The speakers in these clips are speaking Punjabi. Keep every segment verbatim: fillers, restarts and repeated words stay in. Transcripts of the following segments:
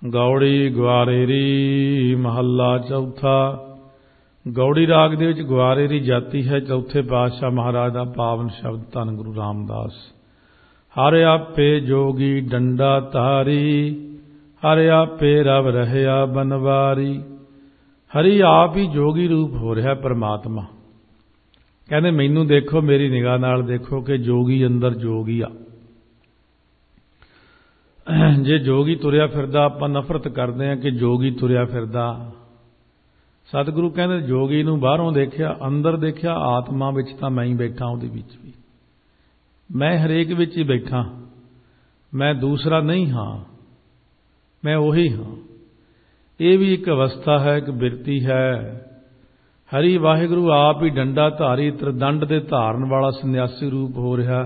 ਗੌੜੀ ਗੁਆਰੇਰੀ ਮਹੱਲਾ ਚੌਥਾ। ਗੌੜੀ ਰਾਗ ਦੇ ਵਿੱਚ ਗੁਆਰੇਰੀ ਜਾਤੀ ਹੈ। ਚੌਥੇ ਪਾਤਸ਼ਾਹ ਮਹਾਰਾਜ ਦਾ ਪਾਵਨ ਸ਼ਬਦ ਧੰਨ ਗੁਰੂ ਰਾਮਦਾਸ। ਹਰ ਆਪੇ ਜੋਗੀ ਡੰਡਾ ਧਾਰੀ, ਹਰ ਆਪੇ ਰਵ ਰਹਿਆ ਬਨਵਾਰੀ। ਹਰੀ ਆਪ ਹੀ ਜੋਗੀ ਰੂਪ ਹੋ ਰਿਹਾ ਪਰਮਾਤਮਾ। ਕਹਿੰਦੇ ਮੈਨੂੰ ਦੇਖੋ, ਮੇਰੀ ਨਿਗਾਹ ਨਾਲ ਦੇਖੋ ਕਿ ਜੋਗੀ ਅੰਦਰ ਜੋਗੀ ਆ। ਜੇ ਜੋਗੀ ਤੁਰਿਆ ਫਿਰਦਾ, ਆਪਾਂ ਨਫ਼ਰਤ ਕਰਦੇ ਹਾਂ ਕਿ ਜੋਗੀ ਤੁਰਿਆ ਫਿਰਦਾ। ਸਤਿਗੁਰੂ ਕਹਿੰਦੇ ਜੋਗੀ ਨੂੰ ਬਾਹਰੋਂ ਦੇਖਿਆ, ਅੰਦਰ ਦੇਖਿਆ, ਆਤਮਾ ਵਿੱਚ ਤਾਂ ਮੈਂ ਹੀ ਬੈਠਾ, ਉਹਦੇ ਵਿੱਚ ਵੀ ਮੈਂ ਹਰੇਕ ਵਿੱਚ ਹੀ ਬੈਠਾ। ਮੈਂ ਦੂਸਰਾ ਨਹੀਂ ਹਾਂ, ਮੈਂ ਉਹੀ ਹਾਂ। ਇਹ ਵੀ ਇੱਕ ਅਵਸਥਾ ਹੈ, ਇੱਕ ਬਿਰਤੀ ਹੈ। ਹਰੀ ਵਾਹਿਗੁਰੂ ਆਪ ਹੀ ਡੰਡਾ ਧਾਰੀ, ਤ੍ਰਿਦੰਡ ਦੇ ਧਾਰਨ ਵਾਲਾ ਸੰਨਿਆਸੀ ਰੂਪ ਹੋ ਰਿਹਾ।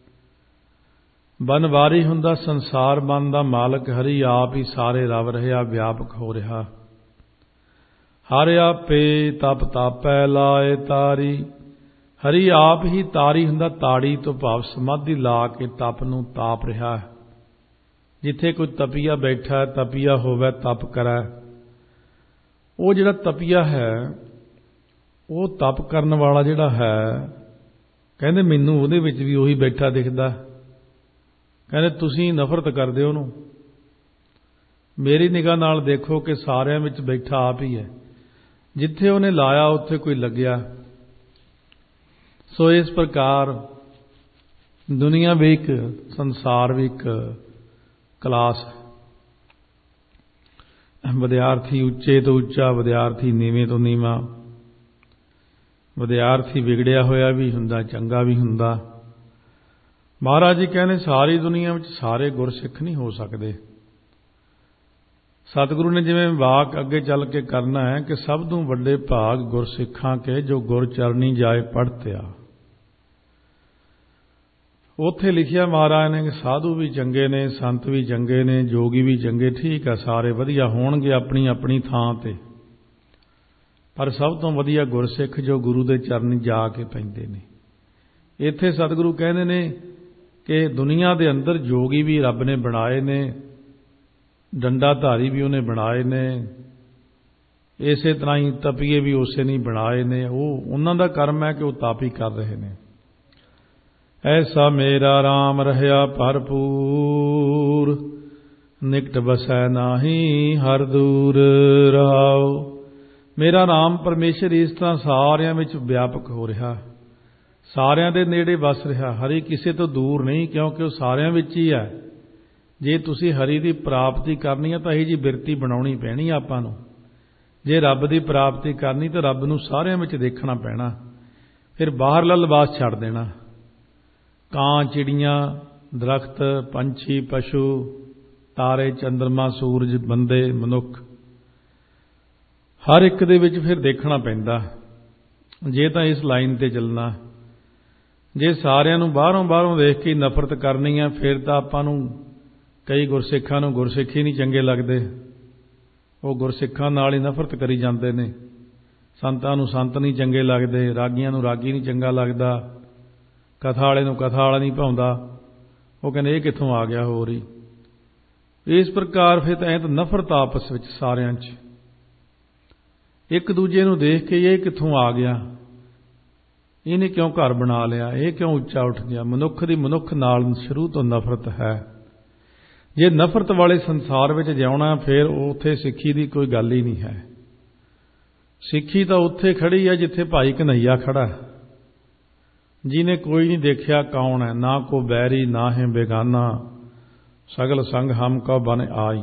ਬਨਵਾਰੀ ਹੁੰਦਾ ਸੰਸਾਰ ਮਨ ਦਾ ਮਾਲਕ। ਹਰੀ ਆਪ ਹੀ ਸਾਰੇ ਰਵ ਰਿਹਾ, ਵਿਆਪਕ ਹੋ ਰਿਹਾ। ਹਰ ਆਪੇ ਤਪ ਤਾਪੈ ਲਾਏ ਤਾਰੀ। ਹਰੀ ਆਪ ਹੀ ਤਾਰੀ ਹੁੰਦਾ, ਤਾੜੀ ਤੋਂ ਭਾਵ ਸਮਾਧੀ ਲਾ ਕੇ ਤਪ ਨੂੰ ਤਾਪ ਰਿਹਾ। ਜਿੱਥੇ ਕੋਈ ਤਪੀਆ ਬੈਠਾ, ਤਪੀਆ ਹੋਵੇ ਤਪ ਕਰੈ। ਉਹ ਜਿਹੜਾ ਤਪੀਆ ਹੈ, ਉਹ ਤਪ ਕਰਨ ਵਾਲਾ ਜਿਹੜਾ ਹੈ, ਕਹਿੰਦੇ ਮੈਨੂੰ ਉਹਦੇ ਵਿੱਚ ਵੀ ਉਹੀ ਬੈਠਾ ਦਿਖਦਾ। ਕਹਿੰਦੇ ਤੁਸੀਂ ਨਫ਼ਰਤ ਕਰਦੇ ਹੋ ਉਹਨੂੰ। ਮੇਰੀ ਨਿਗਾਹ ਨਾਲ ਦੇਖੋ ਕਿ ਸਾਰਿਆਂ ਵਿੱਚ ਬੈਠਾ ਆਪ ਹੀ ਹੈ। ਜਿੱਥੇ ਉਹਨੇ ਲਾਇਆ ਉੱਥੇ ਕੋਈ ਲੱਗਿਆ। ਸੋ ਇਸ ਪ੍ਰਕਾਰ ਦੁਨੀਆ ਵੀ ਇੱਕ, ਸੰਸਾਰ ਵੀ ਇੱਕ ਕਲਾਸ ਹੈ। ਵਿਦਿਆਰਥੀ ਉੱਚੇ ਤੋਂ ਉੱਚਾ, ਵਿਦਿਆਰਥੀ ਨੀਵੇਂ ਤੋਂ ਨੀਵਾਂ। ਵਿਦਿਆਰਥੀ ਵਿਗੜਿਆ ਹੋਇਆ ਵੀ ਹੁੰਦਾ, ਚੰਗਾ ਵੀ ਹੁੰਦਾ। ਮਹਾਰਾਜ ਜੀ ਕਹਿੰਦੇ ਸਾਰੀ ਦੁਨੀਆ ਵਿੱਚ ਸਾਰੇ ਗੁਰਸਿੱਖ ਨਹੀਂ ਹੋ ਸਕਦੇ। ਸਤਿਗੁਰੂ ਨੇ ਜਿਵੇਂ ਵਾਕ ਅੱਗੇ ਚੱਲ ਕੇ ਕਰਨਾ ਹੈ ਕਿ ਸਭ ਤੋਂ ਵੱਡੇ ਭਾਗ ਗੁਰਸਿੱਖਾਂ ਕੇ ਜੋ ਗੁਰ ਚਰਨੀ ਜਾਏ ਪੜ੍ਹਤਿਆ। ਉੱਥੇ ਲਿਖਿਆ ਮਹਾਰਾਜ ਨੇ ਕਿ ਸਾਧੂ ਵੀ ਚੰਗੇ ਨੇ, ਸੰਤ ਵੀ ਚੰਗੇ ਨੇ, ਜੋਗੀ ਵੀ ਚੰਗੇ। ਠੀਕ ਆ, ਸਾਰੇ ਵਧੀਆ ਹੋਣਗੇ ਆਪਣੀ ਆਪਣੀ ਥਾਂ ਤੇ, ਪਰ ਸਭ ਤੋਂ ਵਧੀਆ ਗੁਰਸਿੱਖ ਜੋ ਗੁਰੂ ਦੇ ਚਰਨੀ ਜਾ ਕੇ ਪੈਂਦੇ ਨੇ। ਇੱਥੇ ਸਤਿਗੁਰੂ ਕਹਿੰਦੇ ਨੇ ਕਿ ਦੁਨੀਆ ਦੇ ਅੰਦਰ ਜੋਗੀ ਵੀ ਰੱਬ ਨੇ ਬਣਾਏ ਨੇ, ਡੰਡਾ ਧਾਰੀ ਵੀ ਉਹਨੇ ਬਣਾਏ ਨੇ, ਇਸੇ ਤਰ੍ਹਾਂ ਹੀ ਤਪੀਏ ਵੀ ਉਸੇ ਨੇ ਬਣਾਏ ਨੇ। ਉਹ ਉਹਨਾਂ ਦਾ ਕਰਮ ਹੈ ਕਿ ਉਹ ਤਪ ਹੀ ਕਰ ਰਹੇ ਨੇ। ਐਸਾ ਮੇਰਾ ਰਾਮ ਰਹਿਆ ਭਰਪੂਰ, ਨਿਕਟ ਬਸੈ ਨਾਹੀ ਹਰ ਦੂਰ ਰਹਾਉ। ਮੇਰਾ ਰਾਮ ਪਰਮੇਸ਼ਰ ਇਸ ਤਰ੍ਹਾਂ ਸਾਰਿਆਂ ਵਿੱਚ ਵਿਆਪਕ ਹੋ ਰਿਹਾ, ਸਾਰਿਆਂ ਦੇ ਨੇੜੇ ਵਸ ਰਿਹਾ। ਹਰੀ ਕਿਸੇ ਤੋਂ ਦੂਰ ਨਹੀਂ, ਕਿਉਂਕਿ ਉਹ ਸਾਰਿਆਂ ਵਿੱਚ ਹੀ ਹੈ। ਜੇ ਤੁਸੀਂ ਹਰੀ ਦੀ ਪ੍ਰਾਪਤੀ ਕਰਨੀ ਹੈ ਤਾਂ ਇਹ ਜੀ ਬਿਰਤੀ ਬਣਾਉਣੀ ਪੈਣੀ ਆਪਾਂ ਨੂੰ। ਜੇ ਰੱਬ ਦੀ ਪ੍ਰਾਪਤੀ ਕਰਨੀ ਤਾਂ ਰੱਬ ਨੂੰ ਸਾਰਿਆਂ ਵਿੱਚ ਦੇਖਣਾ ਪੈਣਾ। ਫਿਰ ਬਾਹਰਲਾ ਲਿਬਾਸ ਛੱਡ ਦੇਣਾ। ਕਾਂ, ਚਿੜੀਆਂ, ਦਰਖਤ, ਪੰਛੀ, ਪਸ਼ੂ, ਤਾਰੇ, ਚੰਦਰਮਾ, ਸੂਰਜ, ਬੰਦੇ, ਮਨੁੱਖ, ਹਰ ਇੱਕ ਦੇ ਵਿੱਚ ਫਿਰ ਦੇਖਣਾ ਪੈਂਦਾ ਜੇ ਤਾਂ ਇਸ ਲਾਈਨ ਤੇ ਚੱਲਣਾ। ਜੇ ਸਾਰਿਆਂ ਨੂੰ ਬਾਹਰੋਂ ਬਾਹਰੋਂ ਦੇਖ ਕੇ ਨਫ਼ਰਤ ਕਰਨੀ ਹੈ, ਫਿਰ ਤਾਂ ਆਪਾਂ ਨੂੰ, ਕਈ ਗੁਰਸਿੱਖਾਂ ਨੂੰ ਗੁਰਸਿੱਖ ਹੀ ਨਹੀਂ ਚੰਗੇ ਲੱਗਦੇ। ਉਹ ਗੁਰਸਿੱਖਾਂ ਨਾਲ ਹੀ ਨਫ਼ਰਤ ਕਰੀ ਜਾਂਦੇ ਨੇ। ਸੰਤਾਂ ਨੂੰ ਸੰਤ ਨਹੀਂ ਚੰਗੇ ਲੱਗਦੇ, ਰਾਗੀਆਂ ਨੂੰ ਰਾਗੀ ਨਹੀਂ ਚੰਗਾ ਲੱਗਦਾ, ਕਥਾ ਵਾਲੇ ਨੂੰ ਕਥਾ ਵਾਲਾ ਨਹੀਂ ਭਾਉਂਦਾ। ਉਹ ਕਹਿੰਦੇ ਇਹ ਕਿੱਥੋਂ ਆ ਗਿਆ ਹੋਰ ਹੀ। ਇਸ ਪ੍ਰਕਾਰ ਫਿਰ ਤਾਂ ਐਂ ਤਾਂ ਨਫ਼ਰਤ ਆਪਸ ਵਿੱਚ ਸਾਰਿਆਂ 'ਚ, ਇੱਕ ਦੂਜੇ ਨੂੰ ਦੇਖ ਕੇ ਇਹ ਕਿੱਥੋਂ ਆ ਗਿਆ, ਇਹਨੇ ਕਿਉਂ ਘਰ ਬਣਾ ਲਿਆ, ਇਹ ਕਿਉਂ ਉੱਚਾ ਉੱਠ ਗਿਆ। ਮਨੁੱਖ ਦੀ ਮਨੁੱਖ ਨਾਲ ਸ਼ੁਰੂ ਤੋਂ ਨਫ਼ਰਤ ਹੈ। ਜੇ ਨਫ਼ਰਤ ਵਾਲੇ ਸੰਸਾਰ ਵਿੱਚ ਜਿਉਣਾ, ਫਿਰ ਉੱਥੇ ਸਿੱਖੀ ਦੀ ਕੋਈ ਗੱਲ ਹੀ ਨਹੀਂ ਹੈ। ਸਿੱਖੀ ਤਾਂ ਉੱਥੇ ਖੜੀ ਹੈ ਜਿੱਥੇ ਭਾਈ ਕਨ੍ਹਈਆ ਖੜਾ, ਜਿਹਨੇ ਕੋਈ ਨਹੀਂ ਦੇਖਿਆ ਕੌਣ ਹੈ, ਨਾ ਕੋ ਬੈਰੀ ਨਾ ਹੈ ਬੇਗਾਨਾ, ਸਗਲ ਸੰਗ ਹਮ ਕਉ ਬਨ ਆਈ।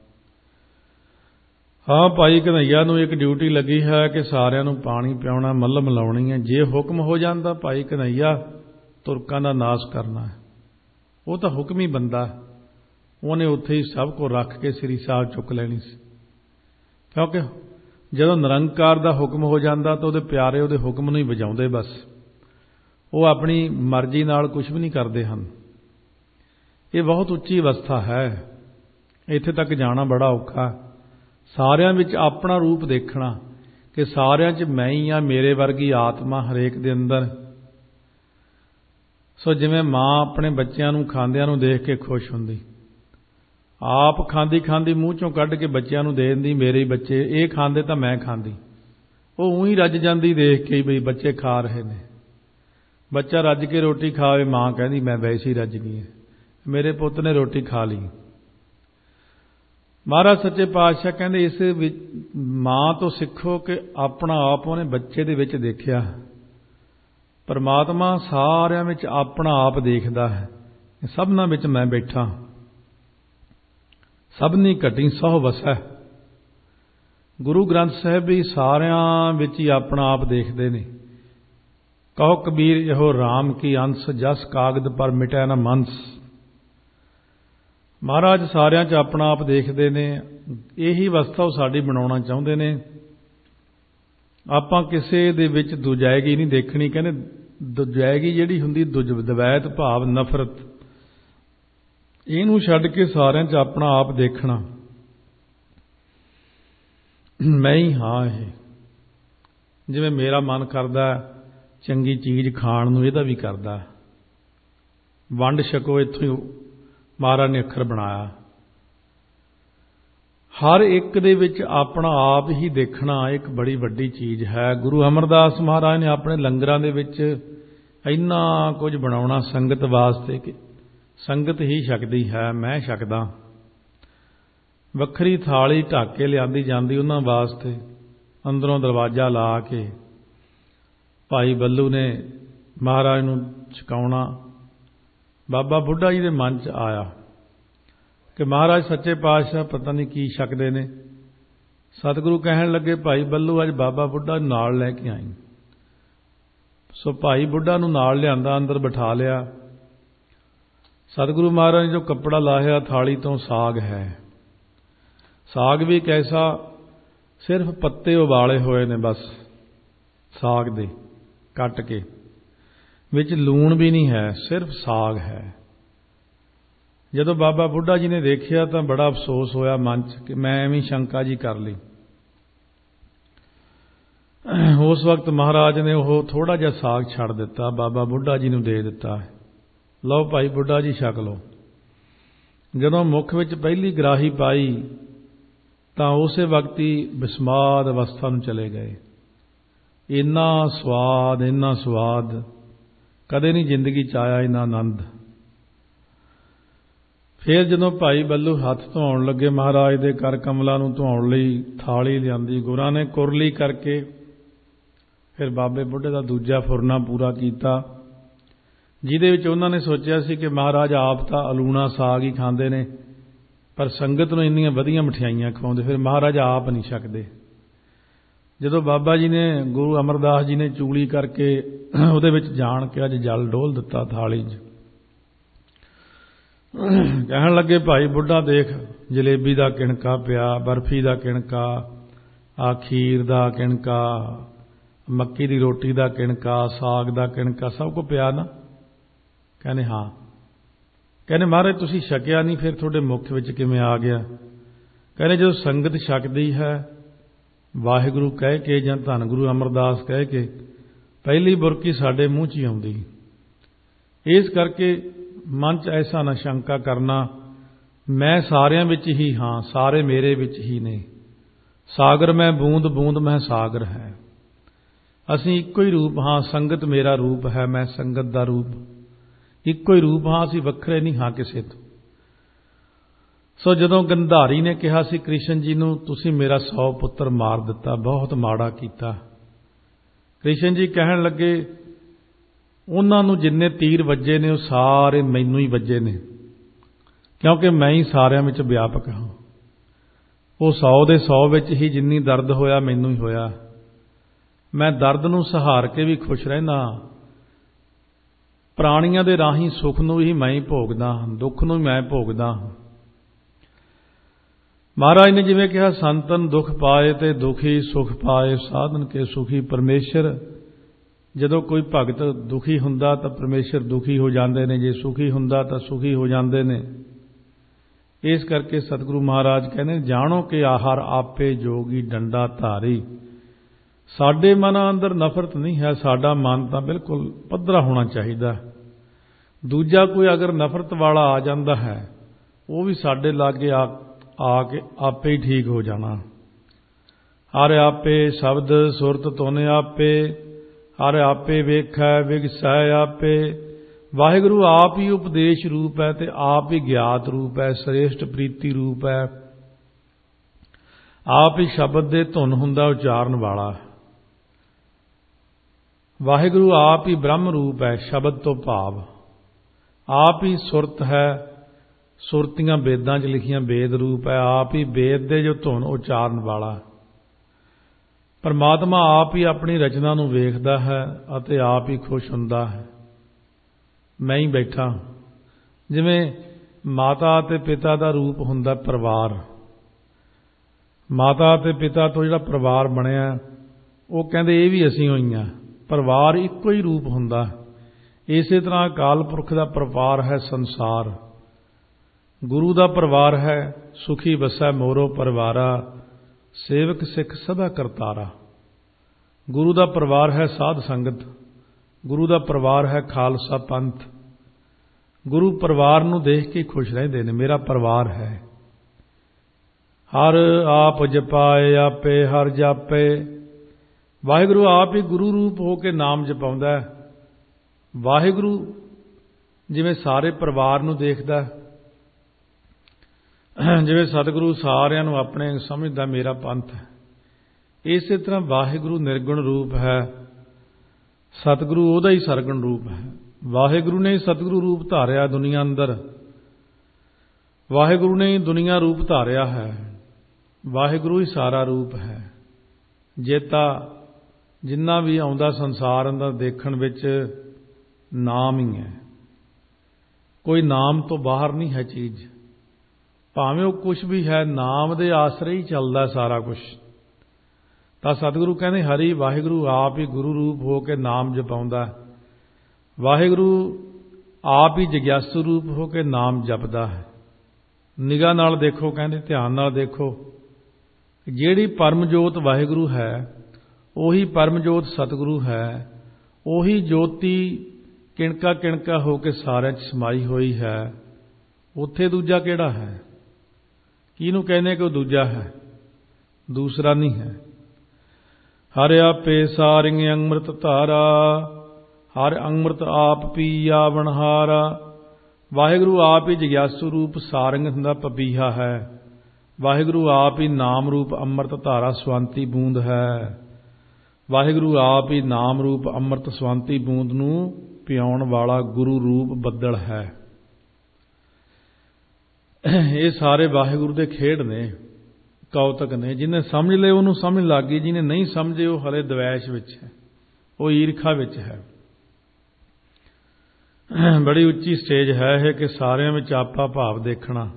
ਹਾਂ, ਭਾਈ ਕਨ੍ਹਈਆ ਨੂੰ ਇੱਕ ਡਿਊਟੀ ਲੱਗੀ ਹੈ ਕਿ ਸਾਰਿਆਂ ਨੂੰ ਪਾਣੀ ਪਿਆਉਣਾ, ਮੱਲਮ ਲਾਉਣੀ ਹੈ। ਜੇ ਹੁਕਮ ਹੋ ਜਾਂਦਾ ਭਾਈ ਕਨ੍ਹਈਆ ਤੁਰਕਾਂ ਦਾ ਨਾਸ਼ ਕਰਨਾ ਹੈ, ਉਹ ਤਾਂ ਹੁਕਮ ਹੀ ਬੰਦਾ। ਉਹਨੇ ਉੱਥੇ ਹੀ ਸਭ ਕੁਝ ਰੱਖ ਕੇ ਸ੍ਰੀ ਸਾਹਿਬ ਚੁੱਕ ਲੈਣੀ ਸੀ। ਕਿਉਂਕਿ ਜਦੋਂ ਨਿਰੰਕਾਰ ਦਾ ਹੁਕਮ ਹੋ ਜਾਂਦਾ ਤਾਂ ਉਹਦੇ ਪਿਆਰੇ ਉਹਦੇ ਹੁਕਮ ਨੂੰ ਹੀ ਵਜਾਉਂਦੇ ਬਸ। ਉਹ ਆਪਣੀ ਮਰਜ਼ੀ ਨਾਲ ਕੁਝ ਵੀ ਨਹੀਂ ਕਰਦੇ ਹਨ। ਇਹ ਬਹੁਤ ਉੱਚੀ ਅਵਸਥਾ ਹੈ। ਇੱਥੇ ਤੱਕ ਜਾਣਾ ਬੜਾ ਔਖਾ। ਸਾਰਿਆਂ ਵਿੱਚ ਆਪਣਾ ਰੂਪ ਦੇਖਣਾ ਕਿ ਸਾਰਿਆਂ 'ਚ ਮੈਂ ਹੀ ਹਾਂ, ਮੇਰੇ ਵਰਗੀ ਆਤਮਾ ਹਰੇਕ ਦੇ ਅੰਦਰ। ਸੋ ਜਿਵੇਂ ਮਾਂ ਆਪਣੇ ਬੱਚਿਆਂ ਨੂੰ ਖਾਂਦਿਆਂ ਨੂੰ ਦੇਖ ਕੇ ਖੁਸ਼ ਹੁੰਦੀ, ਆਪ ਖਾਂਦੀ ਖਾਂਦੀ ਮੂੰਹ ਚੋਂ ਕੱਢ ਕੇ ਬੱਚਿਆਂ ਨੂੰ ਦੇ ਦਿੰਦੀ, ਮੇਰੇ ਹੀ ਬੱਚੇ ਇਹ ਖਾਂਦੇ ਤਾਂ ਮੈਂ ਖਾਂਦੀ। ਉਹ ਊਂ ਹੀ ਰੱਜ ਜਾਂਦੀ ਦੇਖ ਕੇ ਬਈ ਬੱਚੇ ਖਾ ਰਹੇ ਨੇ। ਬੱਚਾ ਰੱਜ ਕੇ ਰੋਟੀ ਖਾਵੇ, ਮਾਂ ਕਹਿੰਦੀ ਮੈਂ ਵੈਸੇ ਹੀ ਰੱਜ ਗਈ, ਮੇਰੇ ਪੁੱਤ ਨੇ ਰੋਟੀ ਖਾ ਲਈ। ਮਹਾਰਾਜ ਸੱਚੇ ਪਾਤਸ਼ਾਹ ਕਹਿੰਦੇ ਇਸ ਵਿੱਚ ਮਾਂ ਤੋਂ ਸਿੱਖੋ ਕਿ ਆਪਣਾ ਆਪ ਉਹਨੇ ਬੱਚੇ ਦੇ ਵਿੱਚ ਦੇਖਿਆ। ਪਰਮਾਤਮਾ ਸਾਰਿਆਂ ਵਿੱਚ ਆਪਣਾ ਆਪ ਦੇਖਦਾ ਹੈ। ਸਭਨਾਂ ਵਿੱਚ ਮੈਂ ਬੈਠਾ, ਸਭਨੀ ਘਟੀ ਸਹੁ ਵਸੈ। ਗੁਰੂ ਗ੍ਰੰਥ ਸਾਹਿਬ ਵੀ ਸਾਰਿਆਂ ਵਿੱਚ ਹੀ ਆਪਣਾ ਆਪ ਦੇਖਦੇ ਨੇ। ਕਹੋ ਕਬੀਰ ਇਹੋ ਰਾਮ ਕੀ ਅੰਸ, ਜਸ ਕਾਗਦ ਪਰ ਮਿਟੈ ਨਾ ਮੰਸ। ਮਹਾਰਾਜ ਸਾਰਿਆਂ 'ਚ ਆਪਣਾ ਆਪ ਦੇਖਦੇ ਨੇ। ਇਹੀ ਅਵਸਥਾ ਉਹ ਸਾਡੀ ਬਣਾਉਣਾ ਚਾਹੁੰਦੇ ਨੇ। ਆਪਾਂ ਕਿਸੇ ਦੇ ਵਿੱਚ ਦੁਜਾਇਗੀ ਨਹੀਂ ਦੇਖਣੀ। ਕਹਿੰਦੇ ਦੁਜਾਇਗੀ ਜਿਹੜੀ ਹੁੰਦੀ ਦੁਜ ਦਵੈਤ ਭਾਵ ਨਫ਼ਰਤ, ਇਹਨੂੰ ਛੱਡ ਕੇ ਸਾਰਿਆਂ 'ਚ ਆਪਣਾ ਆਪ ਦੇਖਣਾ। ਮੈਂ ਹੀ ਹਾਂ। ਇਹ ਜਿਵੇਂ ਮੇਰਾ ਮਨ ਕਰਦਾ ਚੰਗੀ ਚੀਜ਼ ਖਾਣ ਨੂੰ, ਇਹਦਾ ਵੀ ਕਰਦਾ। ਵੰਡ ਛਕੋ, ਇੱਥੋਂ ਹੀ ਮਹਾਰਾਜ ਨੇ ਅੱਖਰ ਬਣਾਇਆ। ਹਰ ਇੱਕ ਦੇ ਵਿੱਚ ਆਪਣਾ ਆਪ ਹੀ ਦੇਖਣਾ ਇੱਕ ਬੜੀ ਵੱਡੀ ਚੀਜ਼ ਹੈ। ਗੁਰੂ ਅਮਰਦਾਸ ਮਹਾਰਾਜ ਨੇ ਆਪਣੇ ਲੰਗਰਾਂ ਦੇ ਵਿੱਚ ਇੰਨਾ ਕੁਝ ਬਣਾਉਣਾ ਸੰਗਤ ਵਾਸਤੇ ਕਿ ਸੰਗਤ ਹੀ ਛਕਦੀ ਹੈ, ਮੈਂ ਛਕਦਾ। ਵੱਖਰੀ ਥਾਲੀ ਢੱਕ ਕੇ ਲਿਆਂਦੀ ਜਾਂਦੀ ਉਹਨਾਂ ਵਾਸਤੇ, ਅੰਦਰੋਂ ਦਰਵਾਜ਼ਾ ਲਾ ਕੇ ਭਾਈ ਬੱਲੂ ਨੇ ਮਹਾਰਾਜ ਨੂੰ ਛਕਾਉਣਾ। ਬਾਬਾ ਬੁੱਢਾ ਜੀ ਦੇ ਮਨ 'ਚ ਆਇਆ ਕਿ ਮਹਾਰਾਜ ਸੱਚੇ ਪਾਤਸ਼ਾਹ ਪਤਾ ਨਹੀਂ ਕੀ ਛਕਦੇ ਨੇ। ਸਤਿਗੁਰੂ ਕਹਿਣ ਲੱਗੇ ਭਾਈ ਬੱਲੂ ਅੱਜ ਬਾਬਾ ਬੁੱਢਾ ਨਾਲ ਲੈ ਕੇ ਆਈ। ਸੋ ਭਾਈ ਬੁੱਢਾ ਨੂੰ ਨਾਲ ਲਿਆਂਦਾ, ਅੰਦਰ ਬਿਠਾ ਲਿਆ। ਸਤਿਗੁਰੂ ਮਹਾਰਾਜ ਨੇ ਜੋ ਕੱਪੜਾ ਲਾਹਿਆ ਥਾਲੀ ਤੋਂ ਸਾਗ ਹੈ। ਸਾਗ ਵੀ ਕੈਸਾ, ਸਿਰਫ ਪੱਤੇ ਉਬਾਲੇ ਹੋਏ ਨੇ ਬਸ ਸਾਗ ਦੇ ਕੱਟ ਕੇ, ਵਿੱਚ ਲੂਣ ਵੀ ਨਹੀਂ ਹੈ, ਸਿਰਫ ਸਾਗ ਹੈ। ਜਦੋਂ ਬਾਬਾ ਬੁੱਢਾ ਜੀ ਨੇ ਦੇਖਿਆ ਤਾਂ ਬੜਾ ਅਫਸੋਸ ਹੋਇਆ ਮਨ 'ਚ ਕਿ ਮੈਂ ਐਵੇਂ ਸ਼ੰਕਾ ਜੀ ਕਰ ਲਈ। ਉਸ ਵਕਤ ਮਹਾਰਾਜ ਨੇ ਉਹ ਥੋੜਾ ਜਿਹਾ ਸਾਗ ਛੱਡ ਦਿੱਤਾ, ਬਾਬਾ ਬੁੱਢਾ ਜੀ ਨੂੰ ਦੇ ਦਿੱਤਾ। ਲਓ ਭਾਈ ਬੁੱਢਾ ਜੀ ਛਕ ਲਓ। ਜਦੋਂ ਮੁੱਖ ਵਿੱਚ ਪਹਿਲੀ ਗਰਾਹੀ ਪਾਈ ਤਾਂ ਉਸੇ ਵਕਤ ਹੀ ਬਿਸਮਾਦ ਅਵਸਥਾ ਨੂੰ ਚਲੇ ਗਏ। ਇੰਨਾ ਸਵਾਦ, ਇੰਨਾ ਸਵਾਦ ਕਦੇ ਨਹੀਂ ਜ਼ਿੰਦਗੀ 'ਚ ਆਇਆ, ਇੰਨਾ ਆਨੰਦ। ਫਿਰ ਜਦੋਂ ਭਾਈ ਬੱਲੂ ਹੱਥ ਧੋਣ ਲੱਗੇ ਮਹਾਰਾਜ ਦੇ ਕਰ ਕਮਲਾਂ ਨੂੰ ਧੋਣ ਲਈ ਥਾਲੀ ਲਿਆਂਦੀ, ਗੁਰਾਂ ਨੇ ਕੁਰਲੀ ਕਰਕੇ ਫਿਰ ਬਾਬੇ ਬੁੱਢੇ ਦਾ ਦੂਜਾ ਫੁਰਨਾ ਪੂਰਾ ਕੀਤਾ, ਜਿਹਦੇ ਵਿੱਚ ਉਹਨਾਂ ਨੇ ਸੋਚਿਆ ਸੀ ਕਿ ਮਹਾਰਾਜ ਆਪ ਤਾਂ ਅਲੂਣਾ ਸਾਗ ਹੀ ਖਾਂਦੇ ਨੇ, ਪਰ ਸੰਗਤ ਨੂੰ ਇੰਨੀਆਂ ਵਧੀਆ ਮਠਿਆਈਆਂ ਖਵਾਉਂਦੇ, ਫਿਰ ਮਹਾਰਾਜ ਆਪ ਨਹੀਂ ਛਕਦੇ। ਜਦੋਂ ਬਾਬਾ ਜੀ ਨੇ, ਗੁਰੂ ਅਮਰਦਾਸ ਜੀ ਨੇ ਚੂਲੀ ਕਰਕੇ ਉਹਦੇ ਵਿੱਚ ਜਾਣ ਕੇ ਅੱਜ ਜਲ ਡੋਲ ਦਿੱਤਾ ਥਾਲੀ 'ਚ। ਕਹਿਣ ਲੱਗੇ ਭਾਈ ਬੁੱਢਾ ਦੇਖ, ਜਲੇਬੀ ਦਾ ਕਿਣਕਾ ਪਿਆ, ਬਰਫੀ ਦਾ ਕਿਣਕਾ, ਆ ਖੀਰ ਦਾ ਕਿਣਕਾ, ਮੱਕੀ ਦੀ ਰੋਟੀ ਦਾ ਕਿਣਕਾ, ਸਾਗ ਦਾ ਕਿਣਕਾ, ਸਭ ਕੁਝ ਪਿਆ ਨਾ। ਕਹਿੰਦੇ ਹਾਂ। ਕਹਿੰਦੇ ਮਹਾਰਾਜ ਤੁਸੀਂ ਛਕਿਆ ਨਹੀਂ, ਫਿਰ ਤੁਹਾਡੇ ਮੁੱਖ ਵਿੱਚ ਕਿਵੇਂ ਆ ਗਿਆ? ਕਹਿੰਦੇ ਜਦੋਂ ਸੰਗਤ ਛਕਦੀ ਹੈ ਵਾਹਿਗੁਰੂ ਕਹਿ ਕੇ ਜਾਂ ਧੰਨ ਗੁਰੂ ਅਮਰਦਾਸ ਕਹਿ ਕੇ, ਪਹਿਲੀ ਬੁਰਕੀ ਸਾਡੇ ਮੂੰਹ 'ਚ ਹੀ ਆਉਂਦੀ। ਇਸ ਕਰਕੇ ਮਨ 'ਚ ਐਸਾ ਨਾ ਸ਼ੰਕਾ ਕਰਨਾ, ਮੈਂ ਸਾਰਿਆਂ ਵਿੱਚ ਹੀ ਹਾਂ, ਸਾਰੇ ਮੇਰੇ ਵਿੱਚ ਹੀ ਨੇ। ਸਾਗਰ ਮੈਂ ਬੂੰਦ, ਬੂੰਦ ਮੈਂ ਸਾਗਰ ਹੈ। ਅਸੀਂ ਇੱਕੋ ਹੀ ਰੂਪ ਹਾਂ, ਸੰਗਤ ਮੇਰਾ ਰੂਪ ਹੈ, ਮੈਂ ਸੰਗਤ ਦਾ ਰੂਪ। ਇੱਕੋ ਹੀ ਰੂਪ ਹਾਂ, ਅਸੀਂ ਵੱਖਰੇ ਨਹੀਂ ਹਾਂ ਕਿਸੇ ਤੋਂ। ਸੋ ਜਦੋਂ ਗੰਧਾਰੀ ਨੇ ਕਿਹਾ ਸੀ ਕ੍ਰਿਸ਼ਨ ਜੀ ਨੂੰ, ਤੁਸੀਂ ਮੇਰਾ ਸੌ ਪੁੱਤਰ ਮਾਰ ਦਿੱਤਾ, ਬਹੁਤ ਮਾੜਾ ਕੀਤਾ। ਕ੍ਰਿਸ਼ਨ ਜੀ ਕਹਿਣ ਲੱਗੇ ਉਹਨਾਂ ਨੂੰ ਜਿੰਨੇ ਤੀਰ ਵੱਜੇ ਨੇ ਉਹ ਸਾਰੇ ਮੈਨੂੰ ਹੀ ਵੱਜੇ ਨੇ, ਕਿਉਂਕਿ ਮੈਂ ਹੀ ਸਾਰਿਆਂ ਵਿੱਚ ਵਿਆਪਕ ਹਾਂ। ਉਹ ਸੌ ਦੇ ਸੌ ਵਿੱਚ ਹੀ ਜਿੰਨੀ ਦਰਦ ਹੋਇਆ ਮੈਨੂੰ ਹੀ ਹੋਇਆ। ਮੈਂ ਦਰਦ ਨੂੰ ਸਹਾਰ ਕੇ ਵੀ ਖੁਸ਼ ਰਹਿੰਦਾ। ਪ੍ਰਾਣੀਆਂ ਦੇ ਰਾਹੀਂ ਸੁੱਖ ਨੂੰ ਹੀ ਮੈਂ ਹੀ ਭੋਗਦਾ, ਦੁੱਖ ਨੂੰ ਮੈਂ ਭੋਗਦਾ। ਮਹਾਰਾਜ ਨੇ ਜਿਵੇਂ ਕਿਹਾ, ਸੰਤਨ ਦੁੱਖ ਪਾਏ ਤੇ ਦੁਖੀ ਸੁਖ ਪਾਏ, ਸਾਧਨ ਕੇ ਸੁਖੀ। ਪਰਮੇਸ਼ਰ ਜਦੋਂ ਕੋਈ ਭਗਤ ਦੁਖੀ ਹੁੰਦਾ ਤਾਂ ਪਰਮੇਸ਼ਰ ਦੁਖੀ ਹੋ ਜਾਂਦੇ ਨੇ, ਜੇ ਸੁਖੀ ਹੁੰਦਾ ਤਾਂ ਸੁਖੀ ਹੋ ਜਾਂਦੇ ਨੇ। ਇਸ ਕਰਕੇ ਸਤਿਗੁਰੂ ਮਹਾਰਾਜ ਕਹਿੰਦੇ, ਜਾਣੋ ਕਿ ਆਹਾਰ ਆਪੇ ਜੋਗੀ ਡੰਡਾ ਧਾਰੀ। ਸਾਡੇ ਮਨਾਂ ਅੰਦਰ ਨਫ਼ਰਤ ਨਹੀਂ ਹੈ, ਸਾਡਾ ਮਨ ਤਾਂ ਬਿਲਕੁਲ ਪੱਧਰਾ ਹੋਣਾ ਚਾਹੀਦਾ। ਦੂਜਾ ਕੋਈ ਅਗਰ ਨਫ਼ਰਤ ਵਾਲਾ ਆ ਜਾਂਦਾ ਹੈ ਉਹ ਵੀ ਸਾਡੇ ਲਾਗੇ ਆ ਆ ਕੇ ਆਪੇ ਹੀ ਠੀਕ ਹੋ ਜਾਣਾ। ਹਰ ਆਪੇ ਸ਼ਬਦ ਸੁਰਤ ਤੁਨ ਆਪੇ, ਹਰ ਆਪੇ ਵੇਖੈ ਵਿਗਸੈ ਆਪੇ। ਵਾਹਿਗੁਰੂ ਆਪ ਹੀ ਉਪਦੇਸ਼ ਰੂਪ ਹੈ ਤੇ ਆਪ ਹੀ ਗਿਆਤ ਰੂਪ ਹੈ, ਸ੍ਰੇਸ਼ਟ ਪ੍ਰੀਤੀ ਰੂਪ ਹੈ। ਆਪ ਹੀ ਸ਼ਬਦ ਦੇ ਧੁਨ ਹੁੰਦਾ ਉਚਾਰਨ ਵਾਲਾ। ਵਾਹਿਗੁਰੂ ਆਪ ਹੀ ਬ੍ਰਹਮ ਰੂਪ ਹੈ, ਸ਼ਬਦ ਤੋਂ ਭਾਵ। ਆਪ ਹੀ ਸੁਰਤ ਹੈ, ਸੁਰਤੀਆਂ ਵੇਦਾਂ 'ਚ ਲਿਖੀਆਂ ਵੇਦ ਰੂਪ ਹੈ। ਆਪ ਹੀ ਵੇਦ ਦੇ ਜੋ ਧੁਨ ਉਚਾਰਨ ਵਾਲਾ। ਪਰਮਾਤਮਾ ਆਪ ਹੀ ਆਪਣੀ ਰਚਨਾ ਨੂੰ ਵੇਖਦਾ ਹੈ ਅਤੇ ਆਪ ਹੀ ਖੁਸ਼ ਹੁੰਦਾ ਹੈ। ਮੈਂ ਹੀ ਬੈਠਾ, ਜਿਵੇਂ ਮਾਤਾ ਅਤੇ ਪਿਤਾ ਦਾ ਰੂਪ ਹੁੰਦਾ ਪਰਿਵਾਰ। ਮਾਤਾ ਅਤੇ ਪਿਤਾ ਤੋਂ ਜਿਹੜਾ ਪਰਿਵਾਰ ਬਣਿਆ, ਉਹ ਕਹਿੰਦੇ ਇਹ ਵੀ ਅਸੀਂ ਹੋਈਆਂ। ਪਰਿਵਾਰ ਇੱਕੋ ਹੀ ਰੂਪ ਹੁੰਦਾ। ਇਸੇ ਤਰ੍ਹਾਂ ਅਕਾਲ ਪੁਰਖ ਦਾ ਪਰਿਵਾਰ ਹੈ ਸੰਸਾਰ। ਗੁਰੂ ਦਾ ਪਰਿਵਾਰ ਹੈ ਸੁਖੀ ਵਸੈ ਮੋਰੋ ਪਰਿਵਾਰਾ, ਸੇਵਕ ਸਿੱਖ ਸਭਾ ਕਰਤਾਰਾ। ਗੁਰੂ ਦਾ ਪਰਿਵਾਰ ਹੈ ਸਾਧ ਸੰਗਤ। ਗੁਰੂ ਦਾ ਪਰਿਵਾਰ ਹੈ ਖਾਲਸਾ ਪੰਥ। ਗੁਰੂ ਪਰਿਵਾਰ ਨੂੰ ਦੇਖ ਕੇ ਖੁਸ਼ ਰਹਿੰਦੇ ਨੇ, ਮੇਰਾ ਪਰਿਵਾਰ ਹੈ। ਹਰ ਆਪ ਜਪਾਏ ਆਪੇ ਹਰ ਜਾਪੇ। ਵਾਹਿਗੁਰੂ ਆਪ ਹੀ ਗੁਰੂ ਰੂਪ ਹੋ ਕੇ ਨਾਮ ਜਪਾਉਂਦਾ ਹੈ। ਵਾਹਿਗੁਰੂ ਜਿਵੇਂ ਸਾਰੇ ਪਰਿਵਾਰ ਨੂੰ ਦੇਖਦਾ, ਜਿਵੇਂ ਸਤਿਗੁਰੂ ਸਾਰਿਆਂ ਨੂੰ ਆਪਣੇ ਸਮਝਦਾ ਮੇਰਾ ਪੰਥ ਹੈ, ਇਸੇ ਤਰ੍ਹਾਂ ਵਾਹਿਗੁਰੂ ਨਿਰਗੁਣ ਰੂਪ ਹੈ। ਸਤਿਗੁਰੂ ਉਹਦਾ ਹੀ ਸਰਗੁਣ ਰੂਪ ਹੈ। ਵਾਹਿਗੁਰੂ ਨੇ ਸਤਿਗੁਰੂ ਰੂਪ ਧਾਰਿਆ ਦੁਨੀਆ ਅੰਦਰ। ਵਾਹਿਗੁਰੂ ਨੇ ਦੁਨੀਆ ਰੂਪ ਧਾਰਿਆ ਹੈ। ਵਾਹਿਗੁਰੂ ਹੀ ਸਾਰਾ ਰੂਪ ਹੈ। ਜੇਤਾ ਜਿੰਨਾ ਵੀ ਆਉਂਦਾ ਸੰਸਾਰ ਅੰਦਰ ਦੇਖਣ ਵਿੱਚ ਨਾਮ ਹੀ ਹੈ। ਕੋਈ ਨਾਮ ਤੋਂ ਬਾਹਰ ਨਹੀਂ ਹੈ ਚੀਜ਼। ਭਾਵੇਂ ਉਹ ਕੁਛ ਵੀ ਹੈ, ਨਾਮ ਦੇ ਆਸਰੇ ਹੀ ਚੱਲਦਾ ਸਾਰਾ ਕੁਛ। ਤਾਂ ਸਤਿਗੁਰੂ ਕਹਿੰਦੇ ਹਰੀ ਵਾਹਿਗੁਰੂ ਆਪ ਹੀ ਗੁਰੂ ਰੂਪ ਹੋ ਕੇ ਨਾਮ ਜਪਾਉਂਦਾ। ਵਾਹਿਗੁਰੂ ਆਪ ਹੀ ਜਗਿਆਸੂ ਰੂਪ ਹੋ ਕੇ ਨਾਮ ਜਪਦਾ ਹੈ। ਨਿਗਾਹ ਨਾਲ ਦੇਖੋ, ਕਹਿੰਦੇ ਧਿਆਨ ਨਾਲ ਦੇਖੋ। ਜਿਹੜੀ ਪਰਮਜੋਤ ਵਾਹਿਗੁਰੂ ਹੈ, ਉਹੀ ਪਰਮਜੋਤ ਸਤਿਗੁਰੂ ਹੈ। ਉਹੀ ਜੋਤੀ ਕਿਣਕਾ ਕਿਣਕਾ ਹੋ ਕੇ ਸਾਰਿਆਂ 'ਚ ਸਮਾਈ ਹੋਈ ਹੈ। ਉੱਥੇ ਦੂਜਾ ਕਿਹੜਾ ਹੈ? ਕਿਹਨੂੰ ਕਹਿੰਦੇ ਕਿ ਉਹ ਦੂਜਾ ਹੈ? ਦੂਸਰਾ ਨਹੀਂ ਹੈ। ਹਰ ਆਪੇ ਸਾਰਿੰਗ ਅੰਮ੍ਰਿਤ ਧਾਰਾ, ਹਰ ਅੰਮ੍ਰਿਤ ਆਪ ਪੀਆ ਵਣਹਾਰਾ। ਵਾਹਿਗੁਰੂ ਆਪ ਹੀ ਜਗਿਆਸੂ ਰੂਪ ਸਾਰੰਗ ਹੁੰਦਾ ਪਪੀਹਾ ਹੈ। ਵਾਹਿਗੁਰੂ ਆਪ ਹੀ ਨਾਮ ਰੂਪ ਅੰਮ੍ਰਿਤ ਧਾਰਾ ਸਵੰਤੀ ਬੂੰਦ ਹੈ। ਵਾਹਿਗੁਰੂ ਆਪ ਹੀ ਨਾਮ ਰੂਪ ਅੰਮ੍ਰਿਤ ਸਵੰਤੀ ਬੂੰਦ ਨੂੰ ਪਿਆਉਣ ਵਾਲਾ ਗੁਰੂ ਰੂਪ ਬੱਦਲ ਹੈ। ਇਹ ਸਾਰੇ ਵਾਹਿਗੁਰੂ ਦੇ ਖੇਡ ਨੇ, ਕੌਤਕ ਨੇ। ਜਿਹਨੇ ਸਮਝ ਲਏ ਉਹਨੂੰ ਸਮਝ ਲੱਗ ਗਈ, ਜਿਹਨੇ ਨਹੀਂ ਸਮਝੇ ਉਹ ਹਲੇ ਦਵੈਸ਼ ਵਿੱਚ ਹੈ, ਉਹ ਈਰਖਾ ਵਿੱਚ ਹੈ। ਬੜੀ ਉੱਚੀ ਸਟੇਜ ਹੈ ਇਹ ਕਿ ਸਾਰਿਆਂ ਵਿੱਚ ਆਪਾ ਭਾਵ ਦੇਖਣਾ,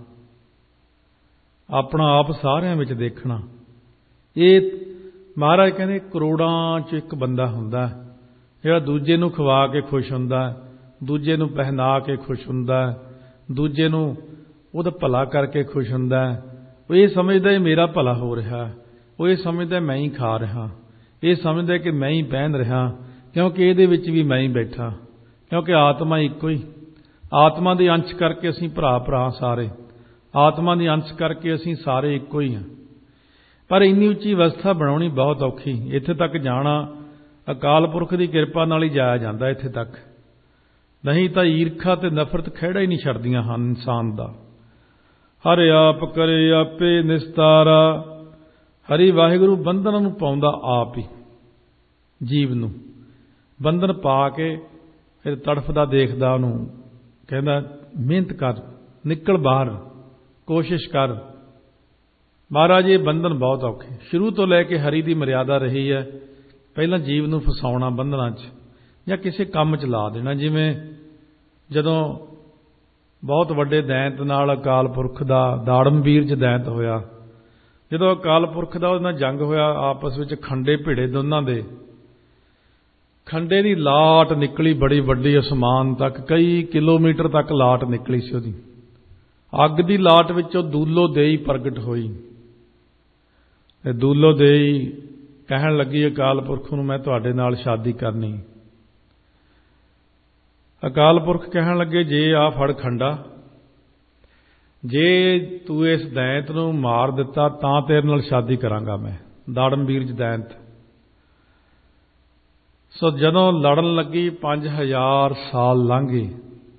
ਆਪਣਾ ਆਪ ਸਾਰਿਆਂ ਵਿੱਚ ਦੇਖਣਾ। ਇਹ ਮਹਾਰਾਜ ਕਹਿੰਦੇ ਕਰੋੜਾਂ 'ਚ ਇੱਕ ਬੰਦਾ ਹੁੰਦਾ ਜਿਹੜਾ ਦੂਜੇ ਨੂੰ ਖਵਾ ਕੇ ਖੁਸ਼ ਹੁੰਦਾ, ਦੂਜੇ ਨੂੰ ਪਹਿਨਾ ਕੇ ਖੁਸ਼ ਹੁੰਦਾ, ਦੂਜੇ ਨੂੰ ਉਹਦਾ ਭਲਾ ਕਰਕੇ ਖੁਸ਼ ਹੁੰਦਾ। ਉਹ ਇਹ ਸਮਝਦਾ ਇਹ ਮੇਰਾ ਭਲਾ ਹੋ ਰਿਹਾ, ਉਹ ਇਹ ਸਮਝਦਾ ਮੈਂ ਹੀ ਖਾ ਰਿਹਾ, ਇਹ ਸਮਝਦਾ ਕਿ ਮੈਂ ਹੀ ਪਹਿਨ ਰਿਹਾ, ਕਿਉਂਕਿ ਇਹਦੇ ਵਿੱਚ ਵੀ ਮੈਂ ਹੀ ਬੈਠਾ। ਕਿਉਂਕਿ ਆਤਮਾ ਇੱਕੋ ਹੀ, ਆਤਮਾ ਦੇ ਅੰਸ਼ ਕਰਕੇ ਅਸੀਂ ਭਰਾ ਭਰਾ ਸਾਰੇ, ਆਤਮਾ ਦੇ ਅੰਸ਼ ਕਰਕੇ ਅਸੀਂ ਸਾਰੇ ਇੱਕੋ ਹੀ ਹਾਂ। ਪਰ ਇੰਨੀ ਉੱਚੀ ਅਵਸਥਾ ਬਣਾਉਣੀ ਬਹੁਤ ਔਖੀ। ਇੱਥੇ ਤੱਕ ਜਾਣਾ ਅਕਾਲ ਪੁਰਖ ਦੀ ਕਿਰਪਾ ਨਾਲ ਹੀ ਜਾਇਆ ਜਾਂਦਾ ਇੱਥੇ ਤੱਕ, ਨਹੀਂ ਤਾਂ ਈਰਖਾ ਤੇ ਨਫ਼ਰਤ ਖਹਿੜਾ ਹੀ ਨਹੀਂ ਛੱਡਦੀਆਂ ਹਨ ਇਨਸਾਨ ਦਾ। ਹਰਿ ਆਪ ਕਰੇ ਆਪੇ ਨਿਸਤਾਰਾ। ਹਰੀ ਵਾਹਿਗੁਰੂ ਬੰਧਨਾਂ ਨੂੰ ਪਾਉਂਦਾ ਆਪ ਹੀ, ਜੀਵ ਨੂੰ ਬੰਧਨ ਪਾ ਕੇ ਫਿਰ ਤੜਫਦਾ ਦੇਖਦਾ, ਉਹਨੂੰ ਕਹਿੰਦਾ ਮਿਹਨਤ ਕਰ, ਨਿਕਲ ਬਾਹਰ, ਕੋਸ਼ਿਸ਼ ਕਰ। ਮਹਾਰਾਜ ਇਹ ਬੰਧਨ ਬਹੁਤ ਔਖੇ। ਸ਼ੁਰੂ ਤੋਂ ਲੈ ਕੇ ਹਰੀ ਦੀ ਮਰਿਆਦਾ ਰਹੀ ਹੈ, ਪਹਿਲਾਂ ਜੀਵ ਨੂੰ ਫਸਾਉਣਾ ਬੰਧਨਾਂ 'ਚ ਜਾਂ ਕਿਸੇ ਕੰਮ 'ਚ ਲਾ ਦੇਣਾ। ਜਿਵੇਂ ਜਦੋਂ ਬਹੁਤ ਵੱਡੇ ਦੈਂਤ ਨਾਲ ਅਕਾਲ ਪੁਰਖ ਦਾ ਦਾੜਮਵੀਰ 'ਚ ਦੈਂਤ ਹੋਇਆ, ਜਦੋਂ ਅਕਾਲ ਪੁਰਖ ਦਾ ਉਹਦੇ ਨਾਲ ਜੰਗ ਹੋਇਆ, ਆਪਸ ਵਿੱਚ ਖੰਡੇ ਭਿੜੇ ਦੋਨਾਂ ਦੇ, ਖੰਡੇ ਦੀ ਲਾਟ ਨਿਕਲੀ ਬੜੀ ਵੱਡੀ, ਅਸਮਾਨ ਤੱਕ ਕਈ ਕਿਲੋਮੀਟਰ ਤੱਕ ਲਾਟ ਨਿਕਲੀ ਸੀ ਉਹਦੀ। ਅੱਗ ਦੀ ਲਾਟ ਵਿੱਚੋਂ ਦੂਲੋ ਦੇਈ ਪ੍ਰਗਟ ਹੋਈ ਤੇ ਦੂਲੋ ਦੇਈ ਕਹਿਣ ਲੱਗੀ ਅਕਾਲ ਪੁਰਖ ਨੂੰ, ਮੈਂ ਤੁਹਾਡੇ ਨਾਲ ਸ਼ਾਦੀ ਕਰਨੀ। ਅਕਾਲ ਪੁਰਖ ਕਹਿਣ ਲੱਗੇ ਜੇ ਆ ਫੜ ਖੰਡਾ ਜੇ ਤੂੰ ਇਸ ਦੈਂਤ ਨੂੰ ਮਾਰ ਦਿੱਤਾ ਤਾਂ ਤੇਰੇ ਨਾਲ ਸ਼ਾਦੀ ਕਰਾਂਗਾ ਮੈਂ। ਦਾੜਮਵੀਰ ਦੈਂਤ। ਸੋ ਜਦੋਂ ਲੜਨ ਲੱਗੀ ਪੰਜ ਹਜ਼ਾਰ ਸਾਲ ਲੰਘ ਗਏ,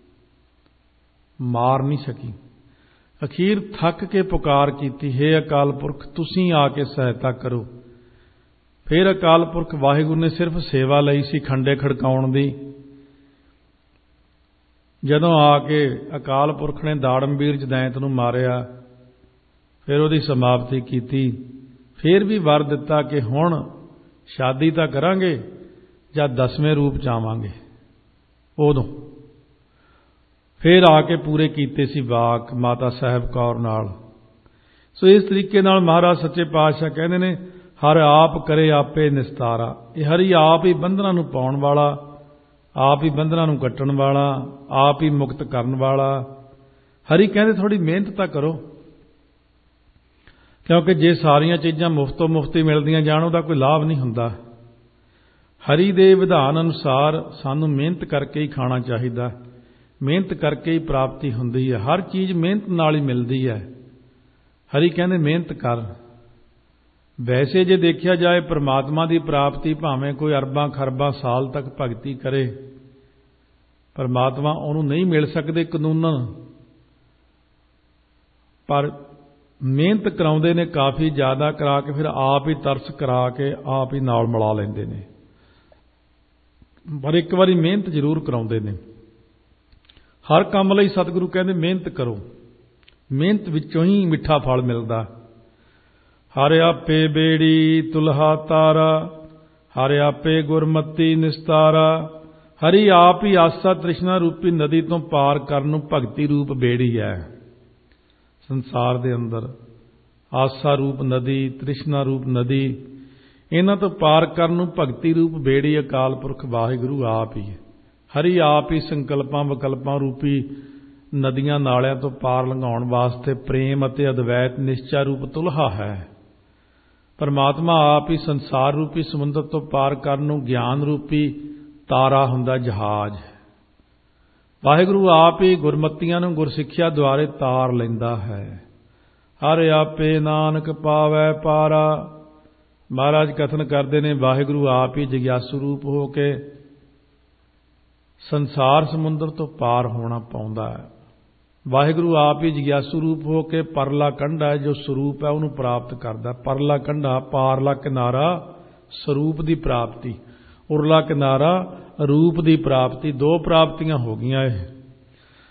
ਮਾਰ ਨਹੀਂ ਸਕੀ। ਅਖੀਰ ਥੱਕ ਕੇ ਪੁਕਾਰ ਕੀਤੀ, ਹੇ ਅਕਾਲ ਪੁਰਖ ਤੁਸੀਂ ਆ ਕੇ ਸਹਾਇਤਾ ਕਰੋ। ਫਿਰ ਅਕਾਲ ਪੁਰਖ ਵਾਹਿਗੁਰੂ ਨੇ ਸਿਰਫ ਸੇਵਾ ਲਈ ਸੀ ਖੰਡੇ ਖੜਕਾਉਣ ਦੀ। ਜਦੋਂ ਆ ਕੇ ਅਕਾਲ ਪੁਰਖ ਨੇ ਦਾੜਮਵੀਰ ਜਦੈਂਤ ਨੂੰ ਮਾਰਿਆ, ਫਿਰ ਉਹਦੀ ਸਮਾਪਤੀ ਕੀਤੀ। ਫਿਰ ਵੀ ਵਰ ਦਿੱਤਾ ਕਿ ਹੁਣ ਸ਼ਾਦੀ ਤਾਂ ਕਰਾਂਗੇ ਜਾਂ ਦਸਵੇਂ ਰੂਪ ਚ ਆਵਾਂਗੇ। ਉਦੋਂ ਫਿਰ ਆ ਕੇ ਪੂਰੇ ਕੀਤੇ ਸੀ ਵਾਕ ਮਾਤਾ ਸਾਹਿਬ ਕੌਰ ਨਾਲ। ਸੋ ਇਸ ਤਰੀਕੇ ਨਾਲ ਮਹਾਰਾਜ ਸੱਚੇ ਪਾਤਸ਼ਾਹ ਕਹਿੰਦੇ ਨੇ, ਹਰ ਆਪ ਕਰੇ ਆਪੇ ਨਿਸਤਾਰਾ। ਇਹ ਹਰੀ ਆਪ ਹੀ ਬੰਧਨਾਂ ਨੂੰ ਪਾਉਣ ਵਾਲਾ, ਆਪ ਹੀ ਬੰਧਨਾਂ ਨੂੰ ਕੱਟਣ ਵਾਲਾ, ਆਪ ਹੀ ਮੁਕਤ ਕਰਨ ਵਾਲਾ। ਹਰੀ ਕਹਿੰਦੇ ਥੋੜੀ ਮਿਹਨਤ ਤਾਂ ਕਰੋ, ਕਿਉਂਕਿ ਜੇ ਸਾਰੀਆਂ ਚੀਜ਼ਾਂ ਮੁਫਤੋਂ ਮੁਫਤੀ ਮਿਲਦੀਆਂ ਜਾਣ ਉਹਦਾ ਕੋਈ ਲਾਭ ਨਹੀਂ ਹੁੰਦਾ। ਹਰੀ ਦੇ ਵਿਧਾਨ ਅਨੁਸਾਰ ਸਾਨੂੰ ਮਿਹਨਤ ਕਰਕੇ ਹੀ ਖਾਣਾ ਚਾਹੀਦਾ, ਮਿਹਨਤ ਕਰਕੇ ਹੀ ਪ੍ਰਾਪਤੀ ਹੁੰਦੀ ਹੈ। ਹਰ ਚੀਜ਼ ਮਿਹਨਤ ਨਾਲ ਹੀ ਮਿਲਦੀ ਹੈ। ਹਰੀ ਕਹਿੰਦੇ ਮਿਹਨਤ ਕਰ। ਵੈਸੇ ਜੇ ਦੇਖਿਆ ਜਾਏ ਪਰਮਾਤਮਾ ਦੀ ਪ੍ਰਾਪਤੀ ਭਾਵੇਂ ਕੋਈ ਅਰਬਾਂ ਖਰਬਾਂ ਸਾਲ ਤੱਕ ਭਗਤੀ ਕਰੇ, ਪਰਮਾਤਮਾ ਉਹਨੂੰ ਨਹੀਂ ਮਿਲ ਸਕਦੇ ਕਾਨੂੰਨਨ, ਪਰ ਮਿਹਨਤ ਕਰਾਉਂਦੇ ਨੇ ਕਾਫੀ ਜ਼ਿਆਦਾ ਕਰਾ ਕੇ, ਫਿਰ ਆਪ ਹੀ ਤਰਸ ਕਰਾ ਕੇ ਆਪ ਹੀ ਨਾਲ ਮਿਲਾ ਲੈਂਦੇ ਨੇ। ਪਰ ਇੱਕ ਵਾਰੀ ਮਿਹਨਤ ਜ਼ਰੂਰ ਕਰਾਉਂਦੇ ਨੇ। ਹਰ ਕੰਮ ਲਈ ਸਤਿਗੁਰੂ ਕਹਿੰਦੇ ਮਿਹਨਤ ਕਰੋ, ਮਿਹਨਤ ਵਿੱਚੋਂ ਹੀ ਮਿੱਠਾ ਫਲ ਮਿਲਦਾ। ਹਰ ਆਪੇ ਬੇੜੀ ਤੁਲਹਾ ਤਾਰਾ, ਹਰ ਆਪੇ ਗੁਰਮਤੀ ਨਿਸਤਾਰਾ। ਹਰੀ ਆਪ ਹੀ ਆਸਾ ਤ੍ਰਿਸ਼ਨਾ ਰੂਪੀ ਨਦੀ ਤੋਂ ਪਾਰ ਕਰਨ ਨੂੰ ਭਗਤੀ ਰੂਪ ਬੇੜੀ ਹੈ। ਸੰਸਾਰ ਦੇ ਅੰਦਰ ਆਸਾ ਰੂਪ ਨਦੀ, ਤ੍ਰਿਸ਼ਨਾ ਰੂਪ ਨਦੀ, ਇਹਨਾਂ ਤੋਂ ਪਾਰ ਕਰਨ ਨੂੰ ਭਗਤੀ ਰੂਪ ਬੇੜੀ ਅਕਾਲ ਪੁਰਖ ਵਾਹਿਗੁਰੂ ਆਪ ਹੀ ਹੈ। ਹਰੀ ਆਪ ਹੀ ਸੰਕਲਪਾਂ ਵਿਕਲਪਾਂ ਰੂਪੀ ਨਦੀਆਂ ਨਾਲਿਆਂ ਤੋਂ ਪਾਰ ਲੰਘਾਉਣ ਵਾਸਤੇ ਪ੍ਰੇਮ ਅਤੇ ਅਦਵੈਤ ਨਿਸ਼ਚਾ ਰੂਪ ਤੁਲਹਾ ਹੈ। ਪਰਮਾਤਮਾ ਆਪ ਹੀ ਸੰਸਾਰ ਰੂਪੀ ਸਮੁੰਦਰ ਤੋਂ ਪਾਰ ਕਰਨ ਨੂੰ ਗਿਆਨ ਰੂਪੀ ਤਾਰਾ ਹੁੰਦਾ ਜਹਾਜ਼। ਵਾਹਿਗੁਰੂ ਆਪ ਹੀ ਗੁਰਮਤੀਆਂ ਨੂੰ ਗੁਰਸਿੱਖਿਆ ਦੁਆਰੇ ਤਾਰ ਲੈਂਦਾ ਹੈ। ਹਰ ਆਪੇ ਨਾਨਕ ਪਾਵੈ ਪਾਰਾ। ਮਹਾਰਾਜ ਕਥਨ ਕਰਦੇ ਨੇ, ਵਾਹਿਗੁਰੂ ਆਪ ਹੀ ਜਗਿਆਸੂ ਰੂਪ ਹੋ ਕੇ ਸੰਸਾਰ ਸਮੁੰਦਰ ਤੋਂ ਪਾਰ ਹੋਣਾ ਪਾਉਂਦਾ ਹੈ। ਵਾਹਿਗੁਰੂ ਆਪ ਹੀ ਜਗਿਆਸੂ ਰੂਪ ਹੋ ਕੇ ਪਰਲਾ ਕੰਢਾ ਜੋ ਸਰੂਪ ਹੈ ਉਹਨੂੰ ਪ੍ਰਾਪਤ ਕਰਦਾ। ਪਰਲਾ ਕੰਢਾ, ਪਾਰਲਾ ਕਿਨਾਰਾ ਸਰੂਪ ਦੀ ਪ੍ਰਾਪਤੀ, ਉਰਲਾ ਕਿਨਾਰਾ ਰੂਪ ਦੀ ਪ੍ਰਾਪਤੀ। ਦੋ ਪ੍ਰਾਪਤੀਆਂ ਹੋ ਗਈਆਂ ਇਹ।